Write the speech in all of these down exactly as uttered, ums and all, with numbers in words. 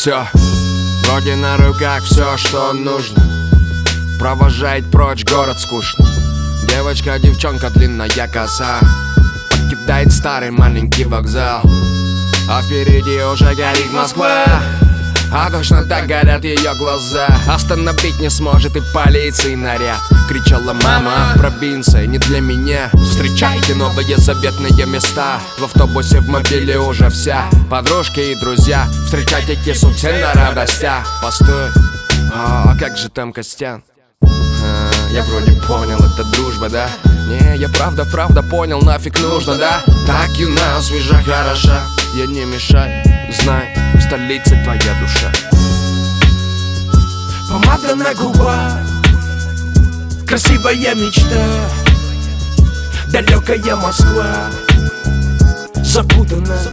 Все, вроде на руках все, что нужно. Провожает прочь город скучный. Девочка, девчонка, длинная коса покидает старый маленький вокзал, а впереди уже горит Москва. А точно так горят ее глаза. Остановить не сможет и полиции наряд. Кричала мама, провинция не для меня. Встречайте новые заветные места. В автобусе, в мобиле уже вся. Подружки и друзья, встречайте кису все на радостях. Постой, а, а как же там Костян? А, я вроде понял, это дружба, да? Не, я правда, правда понял, нафиг нужно, да? Так юна, свежа, хороша. Я не мешай, знай, в столице твоя душа. Помада на губах, красивая мечта, далекая Москва запутана.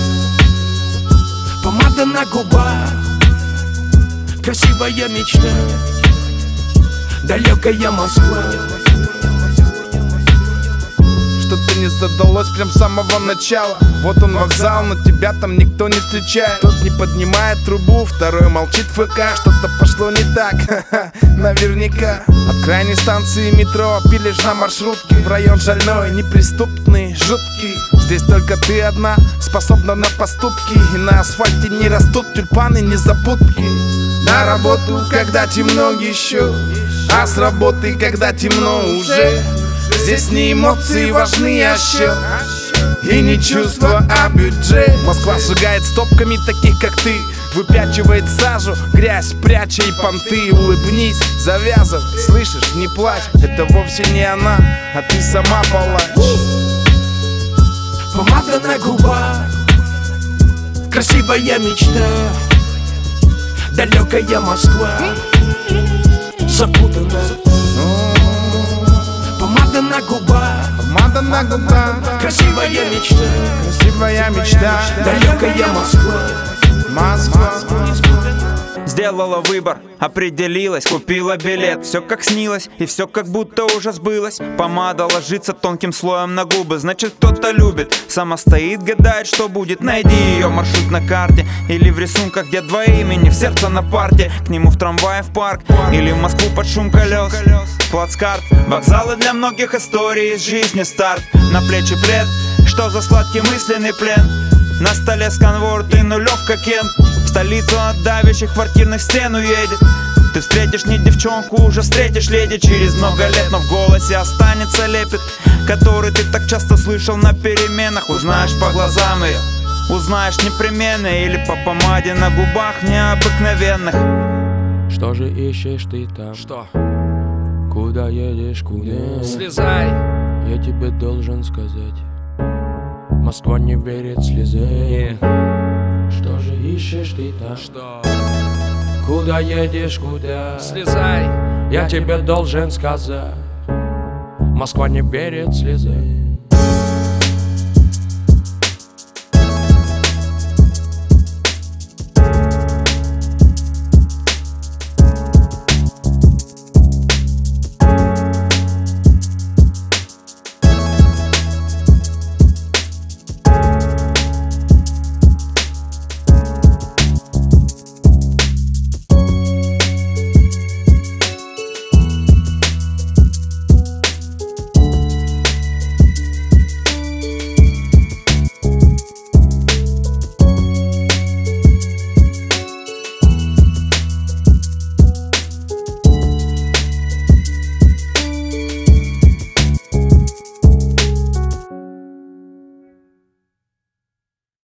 Помада на губах, красивая мечта, далекая Москва. Что-то не задалось прям с самого начала. Вот он вокзал, но тебя там никто не встречает. Тот не поднимает трубу, второй молчит в ФК. Что-то пошло не так, наверняка. От крайней станции метро пилишь на маршрутке в район шальной, неприступный, жуткий. Здесь только ты одна способна на поступки, и на асфальте не растут тюльпаны, незабудки. На работу, когда темно еще, а с работы, когда темно уже. Здесь не эмоции важны, а счет, и не чувство, а бюджет. Москва сжигает стопками таких, как ты, выпячивает сажу, грязь пряча и понты. Улыбнись, завязывай, слышишь, не плачь. Это вовсе не она, а ты сама палач. Помада на губах, красивая мечта, далекая Москва запутана. Помада на губах, помада на губах, красивая мечта, красивая мечта, далекая Москва. Москва. Сделала выбор, определилась, купила билет. Все как снилось, и все как будто уже сбылось. Помада ложится тонким слоем на губы, значит кто-то любит. Сама стоит, гадает, что будет. Найди ее маршрут на карте, или в рисунках, где два имени, в сердце на парте. К нему в трамвае в парк, или в Москву под шум колес. Плацкарт, вокзалы для многих историй из жизни старт. На плечи плед, что за сладкий мысленный плен. На столе сканворд и нулевка Кент. В столицу от давящих квартирных стен уедет. Ты встретишь не девчонку, уже встретишь леди. Через много лет, но в голосе останется лепет, который ты так часто слышал на переменах. Узнаешь по глазам ее, узнаешь непременно, или по помаде на губах необыкновенных. Что же ищешь ты там? Что? Куда едешь, куда? Слезай! Я тебе должен сказать, Москва не верит слезе. Что же ищешь ты там? Что? Куда едешь, куда? Слезай! Я тебе должен сказать, Москва не верит слезе.